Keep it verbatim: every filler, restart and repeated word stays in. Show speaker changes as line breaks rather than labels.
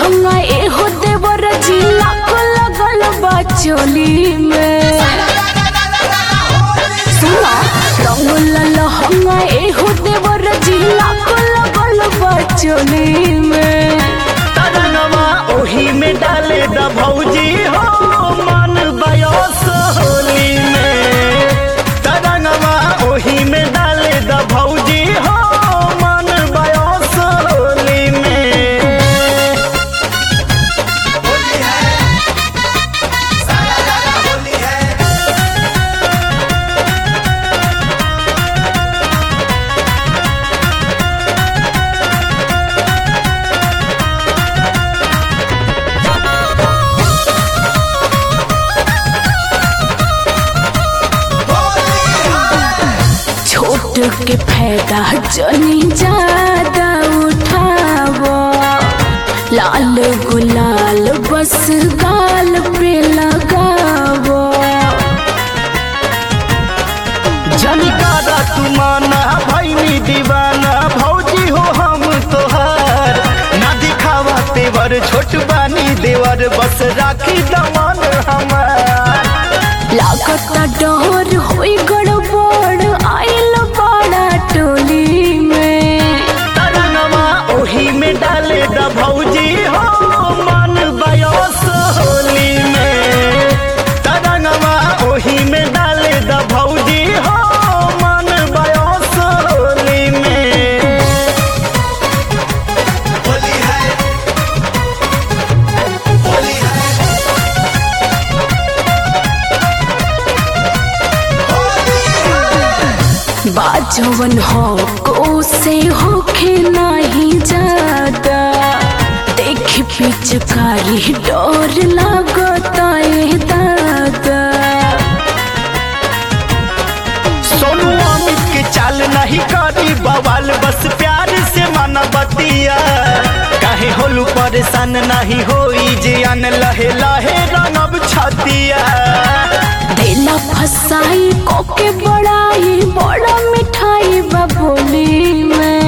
लहंगा ए हो देवर जिला को लगल बा चोली में। सुना रंग लहंगा ए हो देवर जिला को लगल बा चोली में।
तरनवा ओही में डाले द भौजी हो मन बयस होली में। तरनवा ओही में डाले द भौजी हो मन बयस होली में।
होली है सारा जगह होली है।
छोट के फायदा जनी ज्यादा उठावो। लाल गुलाल बस गाल पे लगावो।
झनकारा तू माना भैनी दीवाना भौजी हो हम तोहार। ना दिखावा तेवर छोट बानी देवर बस राखी दमन हमार।
लागत डर होई गड़बड़ आइल बड़ा टोली में।
तरनवा ओही में डाले द भौजी हो मन बयस होली में। तरनवा ओही में डाले द भौजी हो मन बयस होली में।
होली है होली है होली है।
बाजवन हो को से होखे नहीं ज्यादा। देख पिचकारी डर लगता है दादा।
सोनू अमित के चाल नहीं करी बवाल बस प्यार से मन बतिया। काहे होलू परेशान नहीं होई जियान लहे लहे रंगब छतिया।
देला फसाई कोके बड़ाई बड़ा मिठाई बबोली में।